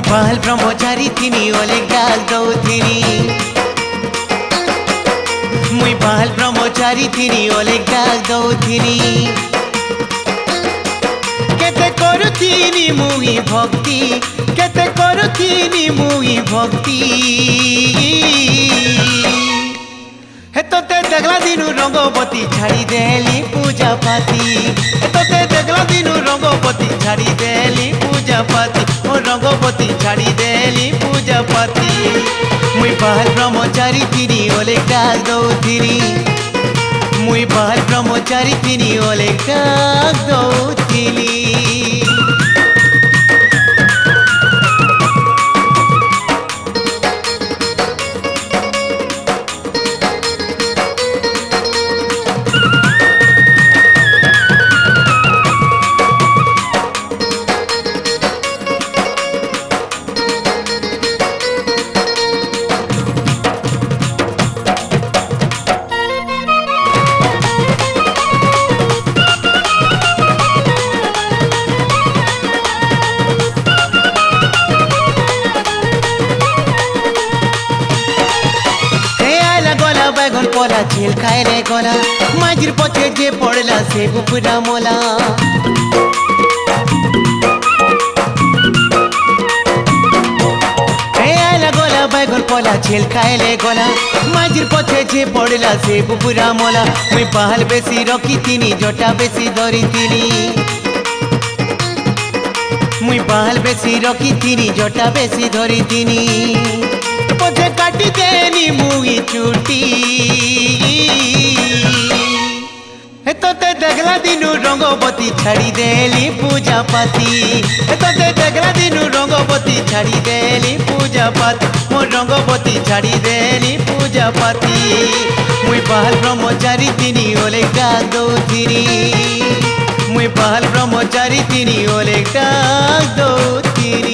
बाल ब्रह्मचारी थिनी ओले डाक दौथिनी मुई बाल ब्रह्मचारी थिनी ओले डाक दौथिनी केते करुथिनी मुई भक्ति केते करुथिनी मुई भक्ति हे तोते देखला दिनु रंगवती छाड़ी देली पूजा पाती हे तोते देखला दिनु रंगवती छाड़ी देली पूजा पाती ओ रंगवती छाड़ी देली पूजा पाती मुई बाल ब्रह्मचारी थिनी ओले डाक दौथिनी मुई बाल ब्रह्मचारी थिनी ओले डाक दौथिनी बैगन पोला झील खाए रे गोला माजिर पछे जे पड़ला से बुपुरा मोला आला गोला बैगन पोला झील खाए रे गोला माजिर पछे जे पड़ला से बुपुरा मोला मुई बाल बेसी रखी थिनी जोटा बेसी धरी थिनी मुई बाल बेसी रखी थिनी जोटा बेसी धरी थिनी पछे काटी देनी मुई चुटी हे तोते देखला दिनु रंगवती छाड़ी देली पूजा पाती हे तोते देखला दिनु रंगवती छाड़ी देली पूजा पाती मो रंगवती छाड़ी देली पूजा पाती मुई बाल ब्रह्मचारी थिनी ओले डाक दौथिनी मुई बाल ब्रह्मचारी थिनी ओले डाक दौथिनी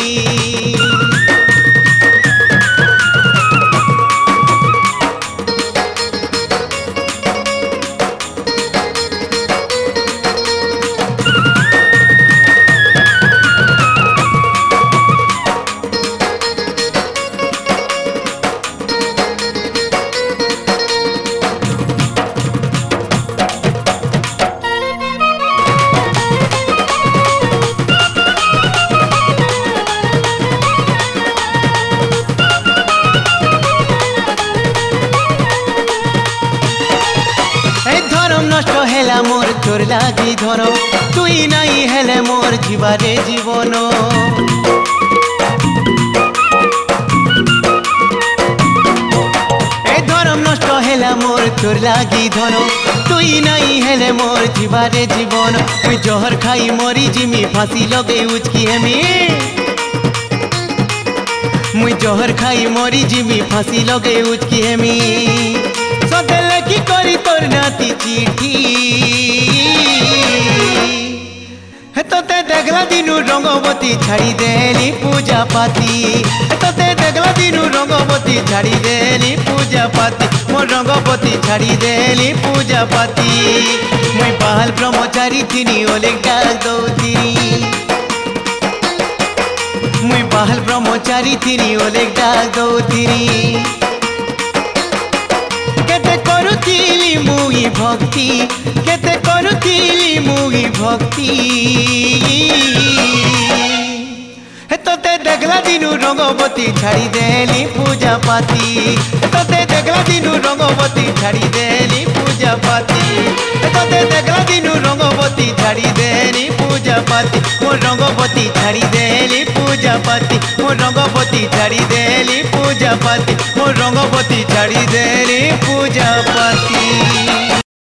नष्ट हेला मोर तोर लागी धन तुई नाई हेले मोर जीवारे जीवन ए धर्म नष्ट हेला मोर तोर लागी धन तुई नाई हेले मोर जीवारे जीवन मुई जहर खाई मरी जिमी फांसी लगे उचकी हेमी मुई जहर खाई मरी जिमी फांसी लगे उचकी हेमी सदे लेखी करी तोर नाती चिठी हे तोते देखला दिनु रंगवती छाड़ी देली पूजा पाती हे तोते देखला दिनु रंगवती छाड़ी देली पूजा पाती मो रंगवती छाड़ी देली पूजा पाती मुई बाल ब्रह्मचारी थिनी ओले डाक दौथिनी मुई बाल ब्रह्मचारी थिनी ओले डाक दौथिनी केते करुथिली मुई भक्ति केते करुथिली मुई भक्ति हे तोते देखला दिनु रंगवती छाड़ी देली पूजा पाती हे तोते देखला दिनु रंगवती छाड़ी देली पूजा पाती हे तोते देखला दिनु रंगवती छाड़ी देली पूजा पाती मो रंगवती छाड़ी देली पूजा पाती मो रंगवती छाड़ी देली पूजा पाती मो रंगवती छाड़ी दे